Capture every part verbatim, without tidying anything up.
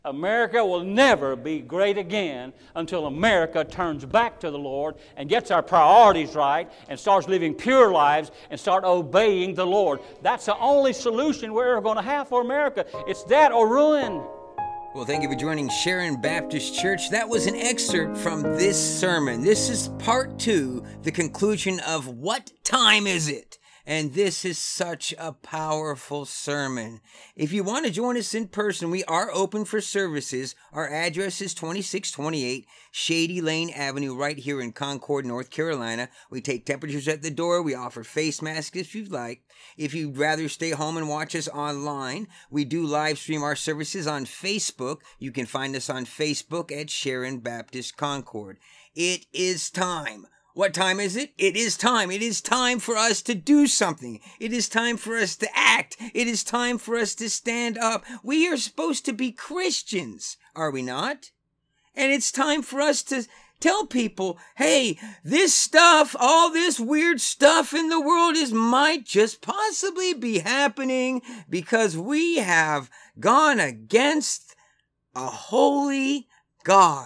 America will never be great again until America turns back to the Lord and gets our priorities right and starts living pure lives and start obeying the Lord. That's the only solution we're ever going to have for America. It's that or ruin. Well, thank you for joining Sharon Baptist Church. That was an excerpt from this sermon. This is part two, the conclusion of What Time Is It? And this is such a powerful sermon. If you want to join us in person, we are open for services. Our address is twenty-six twenty-eight Shady Lane Avenue right here in Concord, North Carolina. We take temperatures at the door. We offer face masks if you'd like. If you'd rather stay home and watch us online, we do live stream our services on Facebook. You can find us on Facebook at Sharon Baptist Concord. It is time. What time is it? It is time. It is time for us to do something. It is time for us to act. It is time for us to stand up. We are supposed to be Christians, are we not? And it's time for us to tell people, hey, this stuff, all this weird stuff in the world is might just possibly be happening because we have gone against a holy God.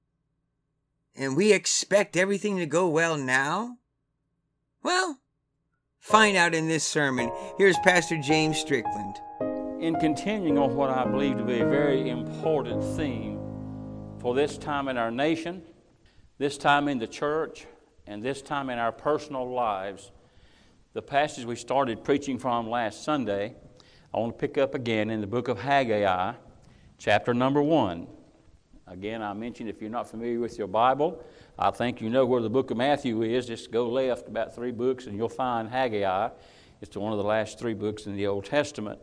And we expect everything to go well now? Well, find out in this sermon. Here's Pastor James Strickland. In continuing on what I believe to be a very important theme for this time in our nation, this time in the church, and this time in our personal lives, the passage we started preaching from last Sunday, I want to pick up again in the book of Haggai, chapter number one. Again, I mentioned if you're not familiar with your Bible, I think you know where the book of Matthew is. Just go left about three books and you'll find Haggai. It's one of the last three books in the Old Testament.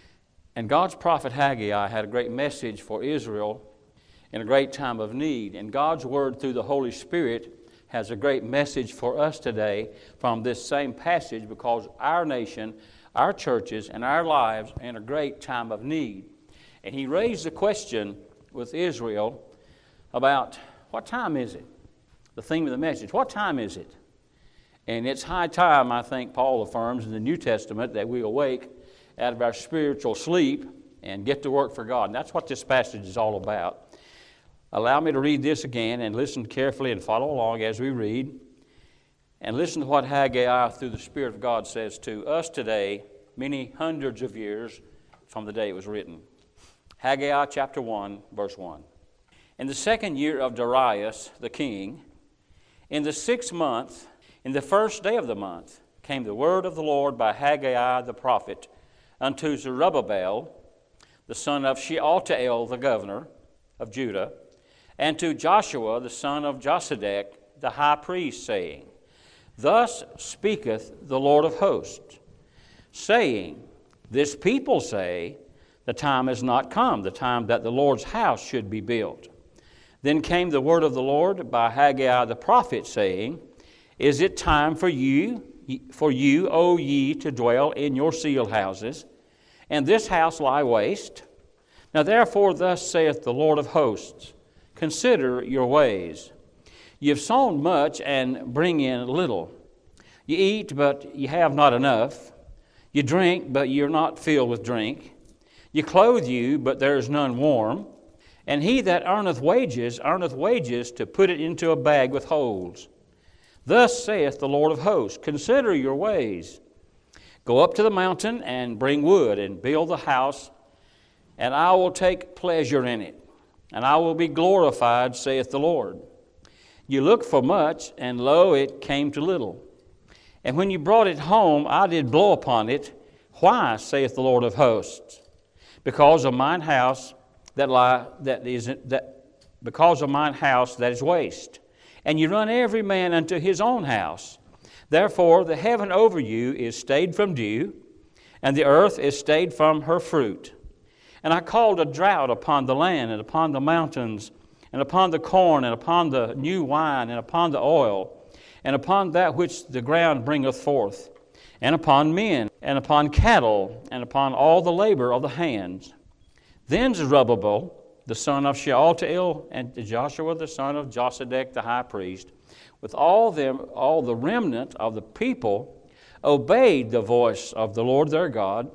And God's prophet Haggai had a great message for Israel in a great time of need. And God's Word through the Holy Spirit has a great message for us today from this same passage because our nation, our churches, and our lives are in a great time of need. And He raised the question with Israel about what time is it? The theme of the message, what time is it? And it's high time, I think Paul affirms in the New Testament, that we awake out of our spiritual sleep and get to work for God. And that's what this passage is all about. Allow me to read this again and listen carefully and follow along as we read. And listen to what Haggai through the Spirit of God says to us today, many hundreds of years from the day it was written. Haggai chapter one, verse one. In the second year of Darius the king, in the sixth month, in the first day of the month, came the word of the Lord by Haggai the prophet unto Zerubbabel, the son of Shealtiel the governor of Judah, and to Joshua the son of Josedech the high priest, saying, Thus speaketh the Lord of hosts, saying, This people say, the time is not come, the time that the Lord's house should be built. Then came the word of the Lord by Haggai the prophet, saying, Is it time for you, for you, O ye, to dwell in your sealed houses, and this house lie waste? Now therefore thus saith the Lord of hosts, Consider your ways. Ye have sown much and bring in little. Ye eat, but ye have not enough. Ye drink, but ye are not filled with drink. Ye clothe you, but there is none warm. And he that earneth wages, earneth wages to put it into a bag with holes. Thus saith the Lord of hosts, Consider your ways. Go up to the mountain and bring wood and build the house, and I will take pleasure in it, and I will be glorified, saith the Lord. You looked for much, and lo, it came to little. And when you brought it home, I did blow upon it. Why, saith the Lord of hosts? Because of mine house that lie that is that because of mine house that is waste, and you run every man unto his own house. Therefore the heaven over you is stayed from dew, and the earth is stayed from her fruit. And I called a drought upon the land, and upon the mountains, and upon the corn, and upon the new wine, and upon the oil, and upon that which the ground bringeth forth, and upon men, and upon cattle, and upon all the labor of the hands. Then Zerubbabel, the son of Shealtiel, and Joshua, the son of Josedech, the high priest, with all them, all the remnant of the people, obeyed the voice of the Lord their God,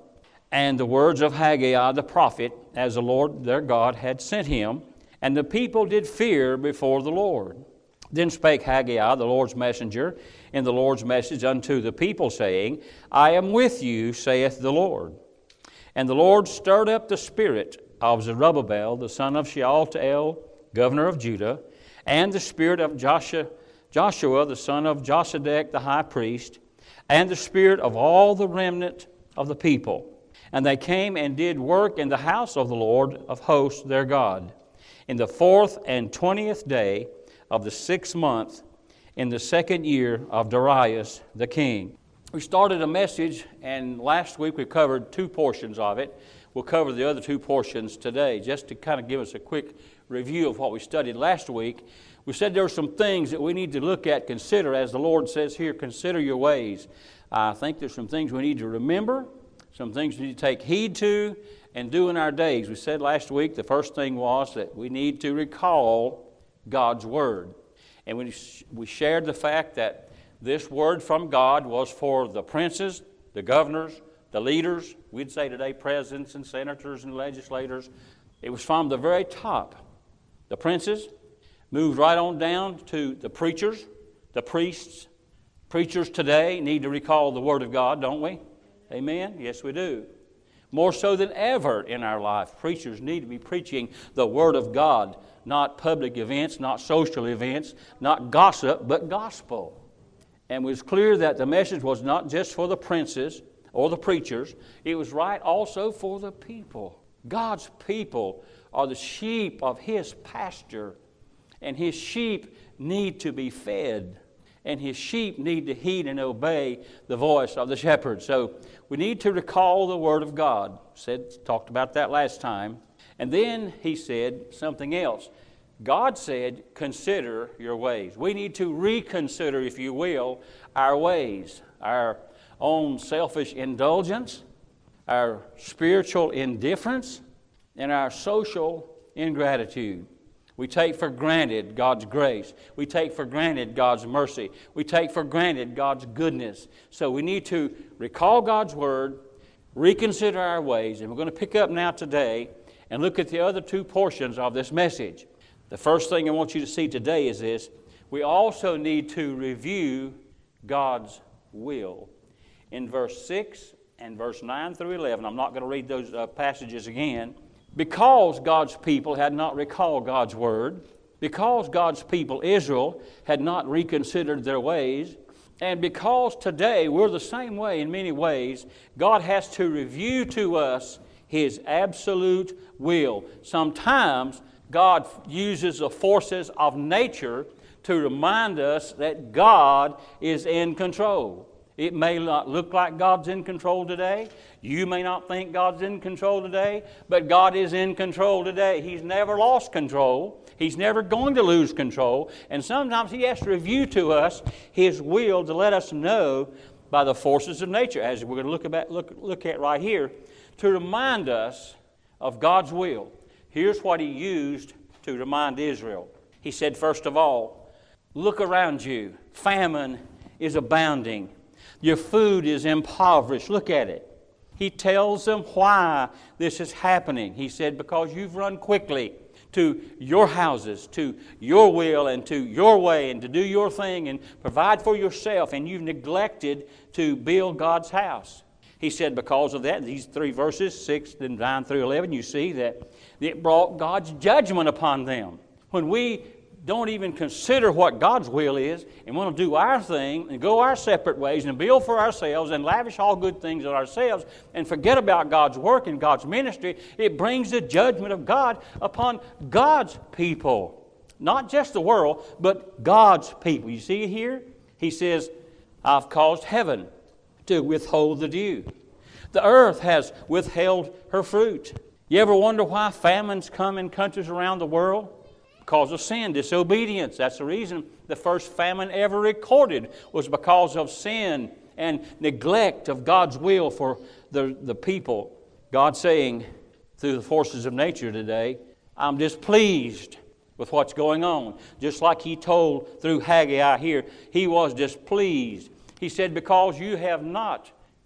and the words of Haggai the prophet, as the Lord their God had sent him. And the people did fear before the Lord. Then spake Haggai, the Lord's messenger, in the Lord's message unto the people, saying, I am with you, saith the Lord. And the Lord stirred up the spirit of Zerubbabel, the son of Shealtiel, governor of Judah, and the spirit of Joshua, Joshua, the son of Josedech, the high priest, and the spirit of all the remnant of the people. And they came and did work in the house of the Lord of hosts their God, in the fourth and twentieth day of the sixth month, in the second year of Darius the king. We started a message, and last week we covered two portions of it. We'll cover the other two portions today, just to kind of give us a quick review of what we studied last week. We said there are some things that we need to look at, consider, as the Lord says here, consider your ways. I think there's some things we need to remember, some things we need to take heed to, and do in our days. We said last week the first thing was that we need to recall God's Word. And we, we shared the fact that this Word from God was for the princes, the governors, the leaders, we'd say today presidents and senators and legislators. It was from the very top. The princes moved right on down to the preachers, the priests. Preachers today need to recall the Word of God, don't we? Amen? Yes, we do. More so than ever in our life, preachers need to be preaching the Word of God, not public events, not social events, not gossip, but gospel. And it was clear that the message was not just for the princes or the preachers. It was right also for the people. God's people are the sheep of His pasture. And His sheep need to be fed. And His sheep need to heed and obey the voice of the shepherd. So we need to recall the Word of God. Said, talked about that last time. And then He said something else. God said, consider your ways. We need to reconsider, if you will, our ways, our own selfish indulgence, our spiritual indifference, and our social ingratitude. We take for granted God's grace. We take for granted God's mercy. We take for granted God's goodness. So we need to recall God's Word, reconsider our ways, and we're going to pick up now today and look at the other two portions of this message. The first thing I want you to see today is this. We also need to review God's will. In verse six and verse nine through eleven, I'm not going to read those uh, passages again. Because God's people had not recalled God's Word, because God's people, Israel, had not reconsidered their ways, and because today we're the same way in many ways, God has to review to us His absolute will. Sometimes God uses the forces of nature to remind us that God is in control. It may not look like God's in control today. You may not think God's in control today, but God is in control today. He's never lost control. He's never going to lose control. And sometimes He has to review to us His will to let us know by the forces of nature, as we're going to look at, look, look at right here, to remind us of God's will. Here's what He used to remind Israel. He said, first of all, look around you. Famine is abounding. Your food is impoverished. Look at it. He tells them why this is happening. He said, because you've run quickly to your houses, to your will and to your way, and to do your thing and provide for yourself, and you've neglected to build God's house. He said because of that, these three verses, six and nine through eleven, you see that it brought God's judgment upon them. When we don't even consider what God's will is and want to do our thing and go our separate ways and build for ourselves and lavish all good things on ourselves and forget about God's work and God's ministry, it brings the judgment of God upon God's people. Not just the world, but God's people. You see here? He says, I've caused heaven to withhold the dew. The earth has withheld her fruit. You ever wonder why famines come in countries around the world? Because of sin, disobedience. That's the reason the first famine ever recorded was because of sin and neglect of God's will for the, the people. God saying through the forces of nature today, I'm displeased with what's going on. Just like He told through Haggai here, He was displeased. He said, because you have not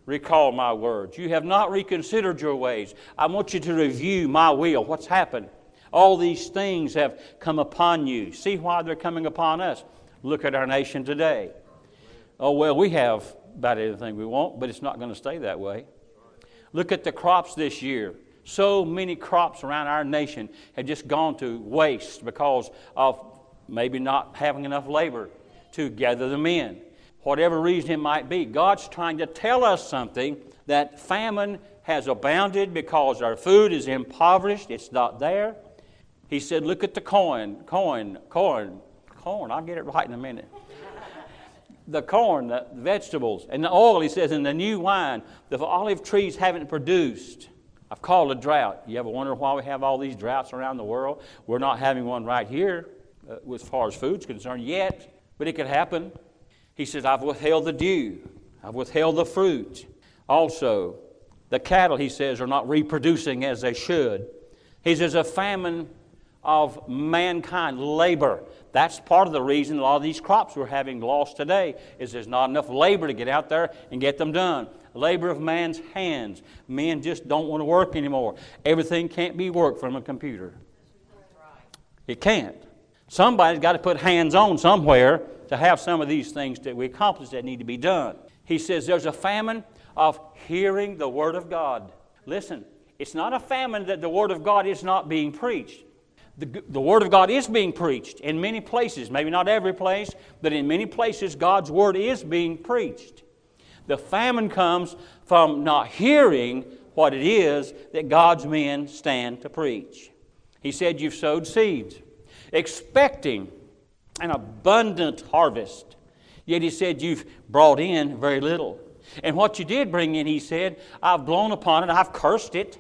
recall my words. You have not reconsidered your ways. I want you to review my will. What's happened? All these things have come upon you. See why they're coming upon us. Look at our nation today. Oh, well, we have about everything we want, but it's not going to stay that way. Look at the crops this year. So many crops around our nation have just gone to waste because of maybe not having enough labor to gather them in. Whatever reason it might be, God's trying to tell us something, that famine has abounded because our food is impoverished. It's not there. He said, look at the corn, corn, corn, corn. I'll get it right in a minute. The corn, the vegetables, and the oil, he says, and the new wine. The olive trees haven't produced. I've called a drought. You ever wonder why we have all these droughts around the world? We're not having one right here uh, as far as food's concerned yet, but it could happen. He says, I've withheld the dew. I've withheld the fruit. Also, the cattle, he says, are not reproducing as they should. He says, a famine of mankind, labor. That's part of the reason a lot of these crops we're having lost today is there's not enough labor to get out there and get them done. Labor of man's hands. Men just don't want to work anymore. Everything can't be worked from a computer. It can't. Somebody's got to put hands on somewhere to have some of these things that we accomplish that need to be done. He says there's a famine of hearing the Word of God. Listen, it's not a famine that the Word of God is not being preached. The, the Word of God is being preached in many places. Maybe not every place, but in many places God's Word is being preached. The famine comes from not hearing what it is that God's men stand to preach. He said you've sowed seeds, expecting an abundant harvest. Yet he said you've brought in very little. And what you did bring in, he said, I've blown upon it, I've cursed it.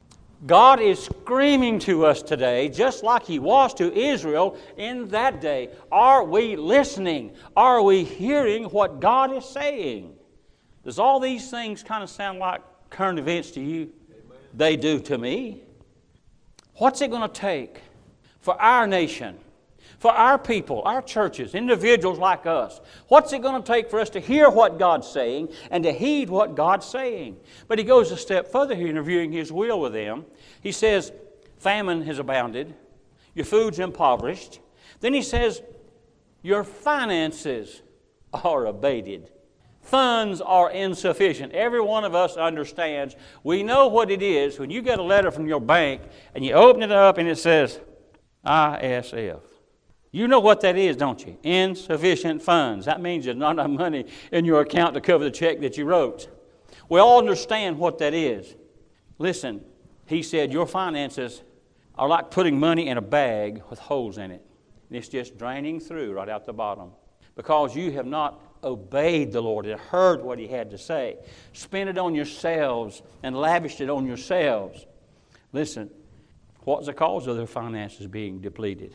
God is screaming to us today, just like He was to Israel in that day. Are we listening? Are we hearing what God is saying? Does all these things kind of sound like current events to you? Amen. They do to me. What's it going to take for our nation, for our people, our churches, individuals like us? What's it going to take for us to hear what God's saying and to heed what God's saying? But he goes a step further here in reviewing His will with them. He says, famine has abounded, your food's impoverished. Then he says, your finances are abated. Funds are insufficient. Every one of us understands. We know what it is when you get a letter from your bank and you open it up and it says I S F. You know what that is, don't you? Insufficient funds. That means there's not enough money in your account to cover the check that you wrote. We all understand what that is. Listen, he said your finances are like putting money in a bag with holes in it. And it's just draining through right out the bottom because you have not obeyed the Lord and heard what He had to say. Spent it on yourselves and lavished it on yourselves. Listen, what's the cause of their finances being depleted?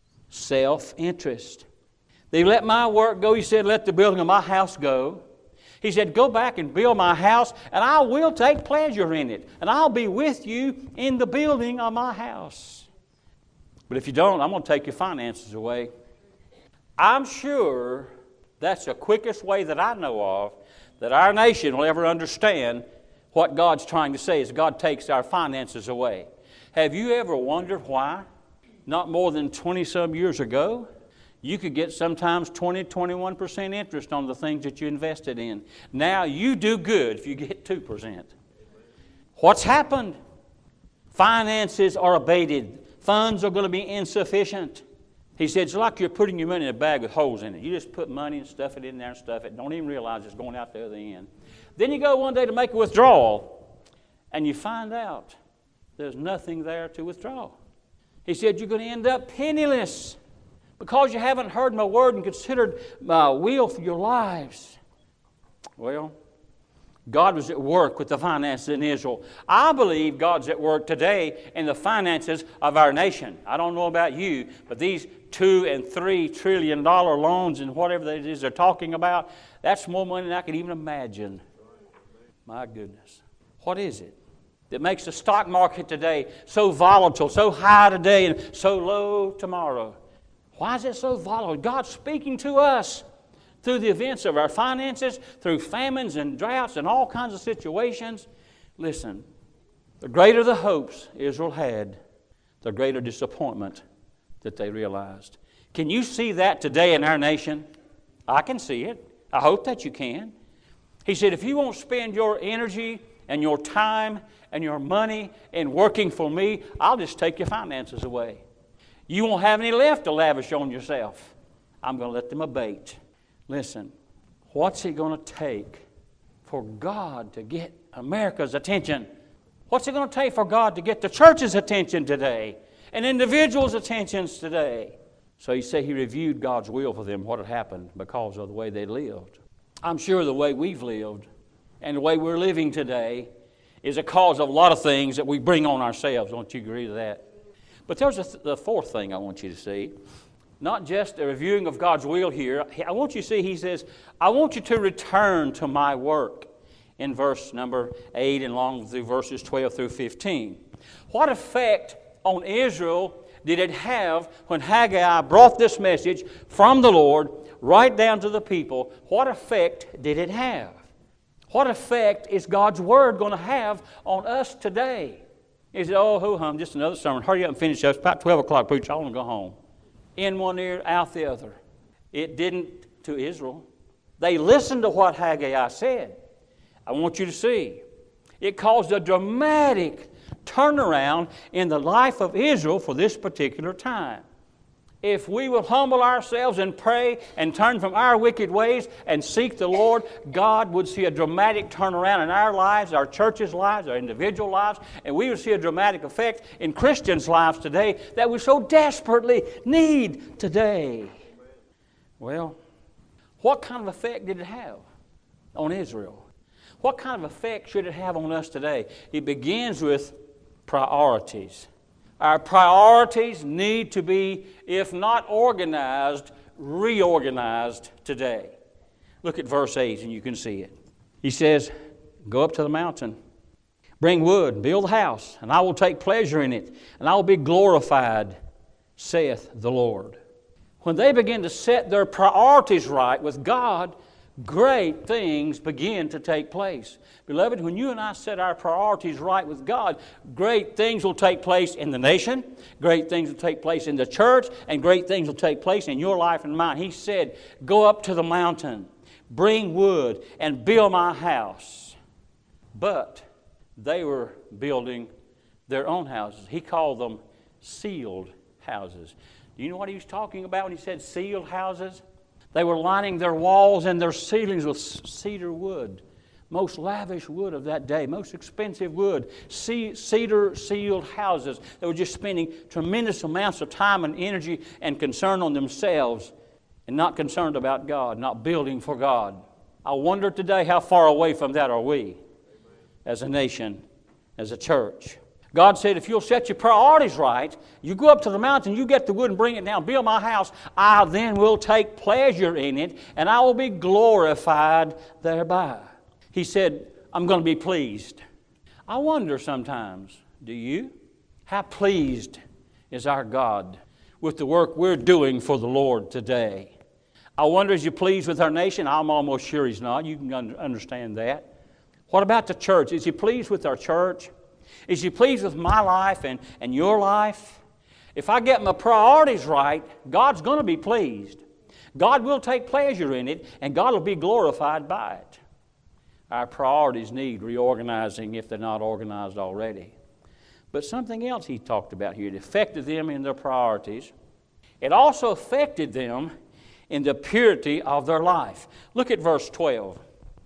Self-interest. They let my work go. He said, let the building of my house go. He said, go back and build my house, and I will take pleasure in it, and I'll be with you in the building of my house. But if you don't, I'm going to take your finances away. I'm sure that's the quickest way that I know of that our nation will ever understand what God's trying to say is God takes our finances away. Have you ever wondered why? Not more than twenty-some years ago, you could get sometimes twenty, twenty-one percent interest on the things that you invested in. Now you do good if you get two percent. What's happened? Finances are abated. Funds are going to be insufficient. He said, it's like you're putting your money in a bag with holes in it. You just put money and stuff it in there and stuff it. Don't even realize it's going out the other end. Then you go one day to make a withdrawal, and you find out there's nothing there to withdraw. He said, you're going to end up penniless because you haven't heard my word and considered my will for your lives. Well, God was at work with the finances in Israel. I believe God's at work today in the finances of our nation. I don't know about you, but these two and three trillion dollar loans and whatever it is they're talking about, that's more money than I could even imagine. My goodness. What is it that makes the stock market today so volatile, so high today and so low tomorrow? Why is it so volatile? God's speaking to us through the events of our finances, through famines and droughts and all kinds of situations. Listen, the greater the hopes Israel had, the greater disappointment that they realized. Can you see that today in our nation? I can see it. I hope that you can. He said, if you won't spend your energy and your time and your money in working for me, I'll just take your finances away. You won't have any left to lavish on yourself. I'm going to let them abate. Listen, what's it going to take for God to get America's attention? What's it going to take for God to get the church's attention today and individuals' attentions today? So he said he reviewed God's will for them, what had happened because of the way they lived. I'm sure the way we've lived and the way we're living today is a cause of a lot of things that we bring on ourselves. Don't you agree with that? But there's a th- the fourth thing I want you to see. Not just a reviewing of God's will here. I want you to see, he says, I want you to return to my work in verse number eight and along through verses twelve through fifteen. What effect on Israel did it have when Haggai brought this message from the Lord right down to the people? What effect did it have? What effect is God's Word going to have on us today? He said, oh, ho-hum, just another sermon. Hurry up and finish up. It's about twelve o'clock, preacher. I want to go home. In one ear, out the other. It didn't to Israel. They listened to what Haggai said. I want you to see. It caused a dramatic turnaround in the life of Israel for this particular time. If we will humble ourselves and pray and turn from our wicked ways and seek the Lord, God would see a dramatic turnaround in our lives, our church's lives, our individual lives, and we would see a dramatic effect in Christians' lives today that we so desperately need today. Well, what kind of effect did it have on Israel? What kind of effect should it have on us today? It begins with priorities. Our priorities need to be, if not organized, reorganized today. Look at verse eight and you can see it. He says, go up to the mountain, bring wood, build a house, and I will take pleasure in it, and I will be glorified, saith the Lord. When they begin to set their priorities right with God, great things begin to take place. Beloved, when you and I set our priorities right with God, great things will take place in the nation, great things will take place in the church, and great things will take place in your life and mine. He said, go up to the mountain, bring wood, and build my house. But they were building their own houses. He called them sealed houses. Do you know what he was talking about when he said sealed houses? They were lining their walls and their ceilings with cedar wood, most lavish wood of that day, most expensive wood, cedar sealed houses. They were just spending tremendous amounts of time and energy and concern on themselves and not concerned about God, not building for God. I wonder today how far away from that are we as a nation, as a church. God said, if you'll set your priorities right, you go up to the mountain, you get the wood and bring it down, build my house, I then will take pleasure in it, and I will be glorified thereby. He said, I'm going to be pleased. I wonder sometimes, do you? How pleased is our God with the work we're doing for the Lord today? I wonder, is He pleased with our nation? I'm almost sure He's not. You can understand that. What about the church? Is He pleased with our church? Is He pleased with my life and, and your life? If I get my priorities right, God's going to be pleased. God will take pleasure in it, and God will be glorified by it. Our priorities need reorganizing if they're not organized already. But something else He talked about here. It affected them in their priorities. It also affected them in the purity of their life. Look at verse twelve.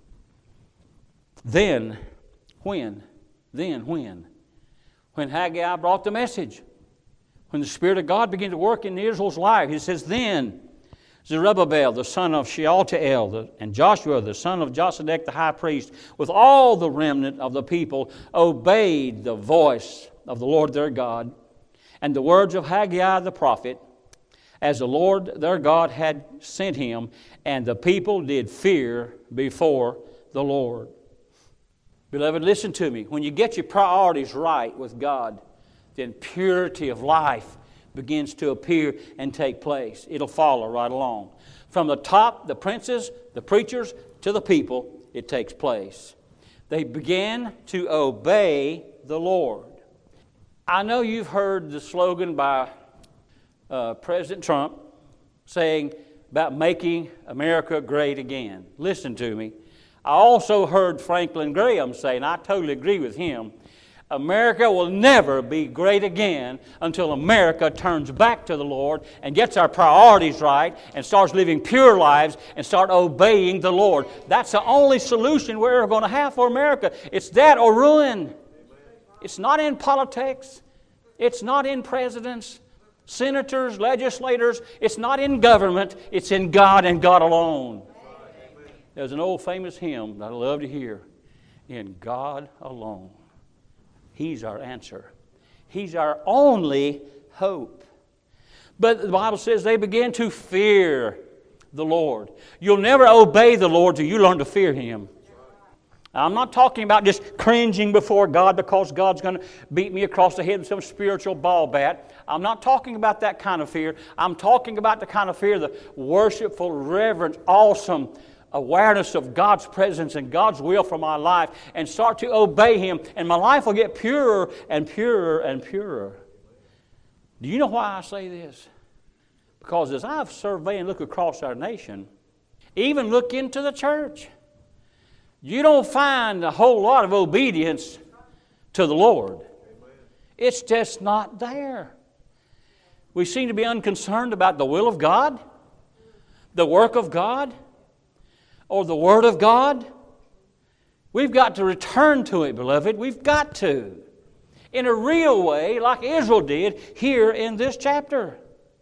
Then, when? Then, when? When Haggai brought the message. When the Spirit of God began to work in Israel's life. He says, then Zerubbabel, the son of Shealtiel, and Joshua, the son of Josedech, the high priest, with all the remnant of the people, obeyed the voice of the Lord their God and the words of Haggai the prophet, as the Lord their God had sent him, and the people did fear before the Lord. Beloved, listen to me. When you get your priorities right with God, then purity of life begins to appear and take place. It'll follow right along. From the top, the princes, the preachers, to the people, it takes place. They began to obey the Lord. I know you've heard the slogan by uh, President Trump saying about making America great again. Listen to me. I also heard Franklin Graham say, and I totally agree with him, America will never be great again until America turns back to the Lord and gets our priorities right and starts living pure lives and start obeying the Lord. That's the only solution we're going to have for America. It's that or ruin. It's not in politics. It's not in presidents, senators, legislators. It's not in government. It's in God and God alone. There's an old famous hymn that I love to hear. In God alone. He's our answer. He's our only hope. But the Bible says they began to fear the Lord. You'll never obey the Lord till you learn to fear Him. Now, I'm not talking about just cringing before God because God's going to beat me across the head with some spiritual ball bat. I'm not talking about that kind of fear. I'm talking about the kind of fear, the worshipful, reverent, awesome awareness of God's presence and God's will for my life, and start to obey Him, and my life will get purer and purer and purer. Do you know why I say this? Because as I've surveyed and look across our nation, even look into the church, you don't find a whole lot of obedience to the Lord. It's just not there. We seem to be unconcerned about the will of God, the work of God, or the Word of God. We've got to return to it, beloved. We've got to. In a real way, like Israel did here in this chapter.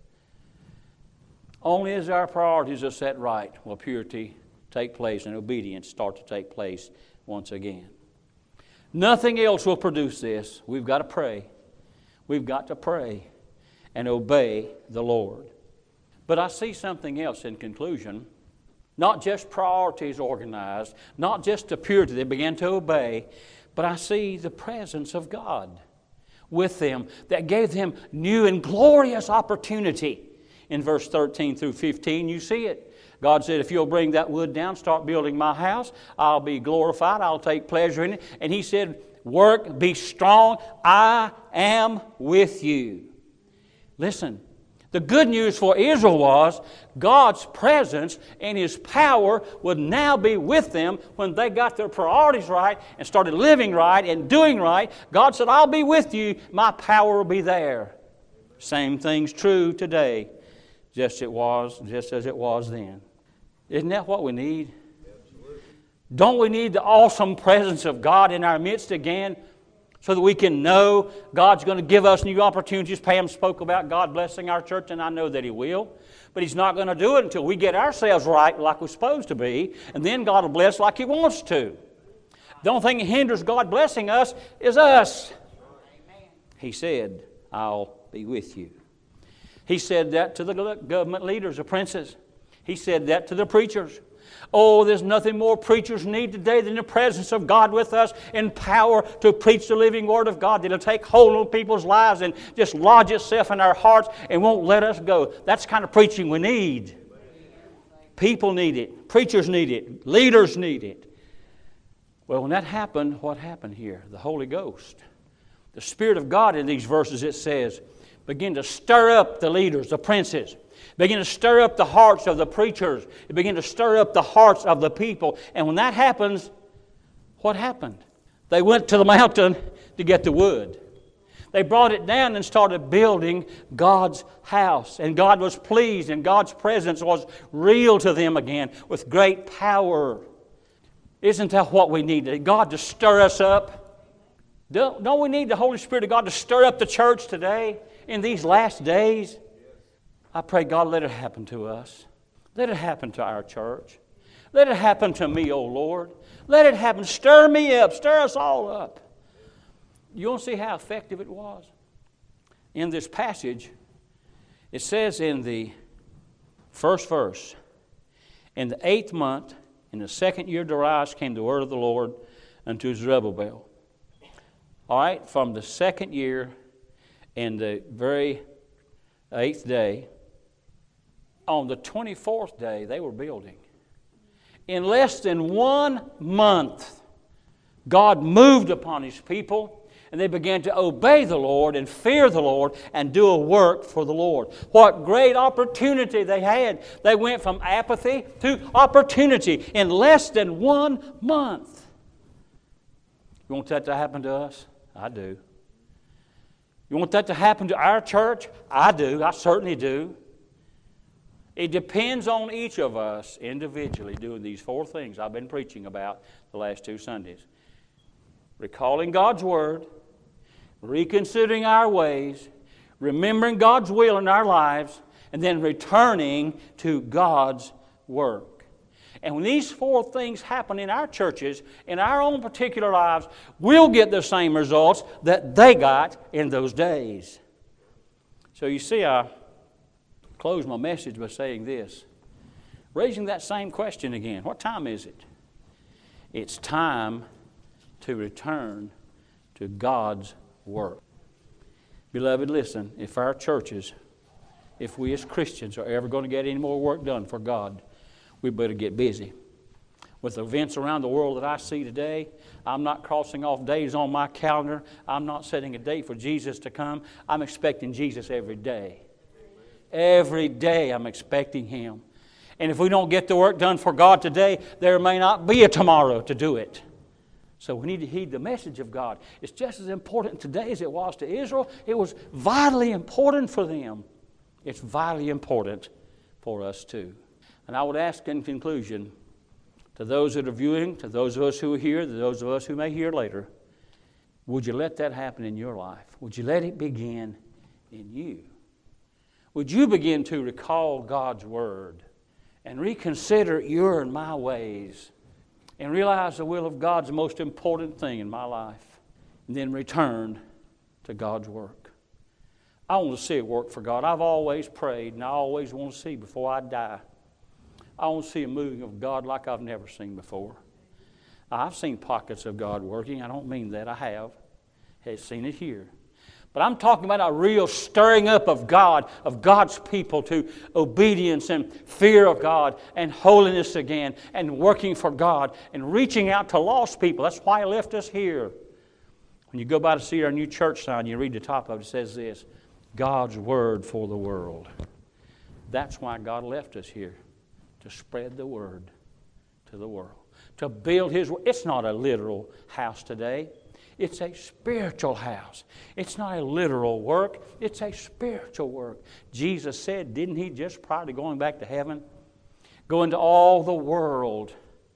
Only as our priorities are set right will purity take place and obedience start to take place once again. Nothing else will produce this. We've got to pray. We've got to pray and obey the Lord. But I see something else in conclusion. Not just priorities organized, not just the purity they began to obey, but I see the presence of God with them that gave them new and glorious opportunity. In verse thirteen through fifteen, you see it. God said, if you'll bring that wood down, start building my house, I'll be glorified, I'll take pleasure in it. And He said, work, be strong, I am with you. Listen. The good news for Israel was God's presence and His power would now be with them when they got their priorities right and started living right and doing right. God said, I'll be with you. My power will be there. Same thing's true today, just it was, just as it was then. Isn't that what we need? Absolutely. Don't we need the awesome presence of God in our midst again? So that we can know God's going to give us new opportunities. Pam spoke about God blessing our church, and I know that He will. But He's not going to do it until we get ourselves right like we're supposed to be, and then God will bless like He wants to. The only thing that hinders God blessing us is us. He said, I'll be with you. He said that to the government leaders, the princes. He said that to the preachers. Oh, there's nothing more preachers need today than the presence of God with us in power to preach the living Word of God that'll take hold on people's lives and just lodge itself in our hearts and won't let us go. That's the kind of preaching we need. People need it. Preachers need it. Leaders need it. Well, when that happened, what happened here? The Holy Ghost. The Spirit of God in these verses, it says, begin to stir up the leaders, the princes. Begin to stir up the hearts of the preachers. It begin to stir up the hearts of the people. And when that happens, what happened? They went to the mountain to get the wood. They brought it down and started building God's house. And God was pleased, and God's presence was real to them again with great power. Isn't that what we need? God to stir us up? Don't, don't we need the Holy Spirit of God to stir up the church today in these last days? I pray, God, let it happen to us. Let it happen to our church. Let it happen to me, O Lord. Let it happen. Stir me up. Stir us all up. You want to see how effective it was? In this passage, it says in the first verse, in the eighth month, in the second year of Darius, came the word of the Lord unto Zerubbabel. All right, from the second year, in the very eighth day, On the twenty-fourth day, they were building. In less than one month, God moved upon His people, and they began to obey the Lord and fear the Lord and do a work for the Lord. What great opportunity they had. They went from apathy to opportunity in less than one month. You want that to happen to us? I do. You want that to happen to our church? I do. I certainly do. It depends on each of us individually doing these four things I've been preaching about the last two Sundays. Recalling God's Word, reconsidering our ways, remembering God's will in our lives, and then returning to God's work. And when these four things happen in our churches, in our own particular lives, we'll get the same results that they got in those days. So you see, I close my message by saying this, raising that same question again. What time is it? It's time to return to God's work. Beloved, listen, if our churches, if we as Christians are ever going to get any more work done for God, we better get busy. With the events around the world that I see today, I'm not crossing off days on my calendar. I'm not setting a date for Jesus to come. I'm expecting Jesus every day. Every day I'm expecting Him. And if we don't get the work done for God today, there may not be a tomorrow to do it. So we need to heed the message of God. It's just as important today as it was to Israel. It was vitally important for them. It's vitally important for us too. And I would ask in conclusion, to those that are viewing, to those of us who are here, to those of us who may hear later, would you let that happen in your life? Would you let it begin in you? Would you begin to recall God's Word and reconsider your and my ways and realize the will of God's the most important thing in my life, and then return to God's work? I want to see it work for God. I've always prayed, and I always want to see before I die. I want to see a moving of God like I've never seen before. I've seen pockets of God working. I don't mean that. I have. I've seen it here. But I'm talking about a real stirring up of God, of God's people to obedience and fear of God and holiness again and working for God and reaching out to lost people. That's why He left us here. When you go by to see our new church sign, you read the top of it, it says this, God's Word for the world. That's why God left us here, to spread the Word to the world, to build His Word. It's not a literal house today. It's a spiritual house. It's not a literal work. It's a spiritual work. Jesus said, didn't He, just prior to going back to heaven, go into all the world,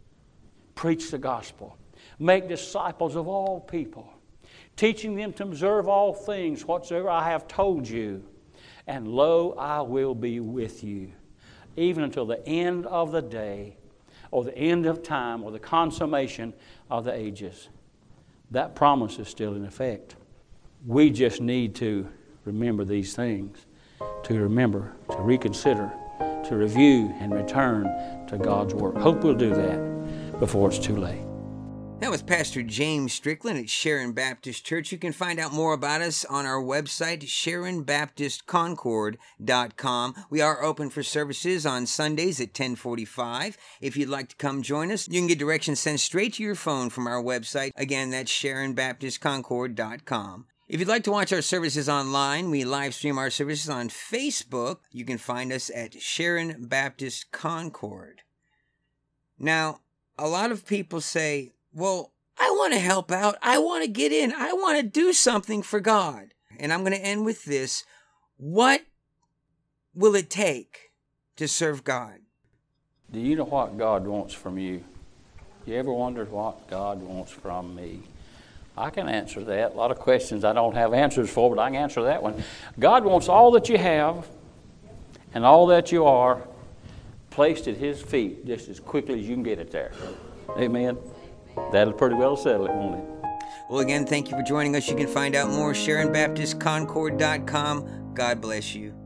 preach the gospel, make disciples of all people, teaching them to observe all things whatsoever I have told you. And lo, I will be with you, even until the end of the day, or the end of time, or the consummation of the ages. That promise is still in effect. We just need to remember these things, to remember, to reconsider, to review, and return to God's Word. Hope we'll do that before it's too late. That was Pastor James Strickland at Sharon Baptist Church. You can find out more about us on our website, sharon baptist concord dot com. We are open for services on Sundays at ten forty-five. If you'd like to come join us, you can get directions sent straight to your phone from our website. Again, that's sharon baptist concord dot com. If you'd like to watch our services online, we live stream our services on Facebook. You can find us at Sharon Baptist Concord. Now, a lot of people say, well, I want to help out. I want to get in. I want to do something for God. And I'm going to end with this. What will it take to serve God? Do you know what God wants from you? You ever wondered what God wants from me? I can answer that. A lot of questions I don't have answers for, but I can answer that one. God wants all that you have and all that you are placed at His feet just as quickly as you can get it there. Amen. That'll pretty well settle it, won't it? Well, again, thank you for joining us. You can find out more at sharon baptist concord dot com. God bless you.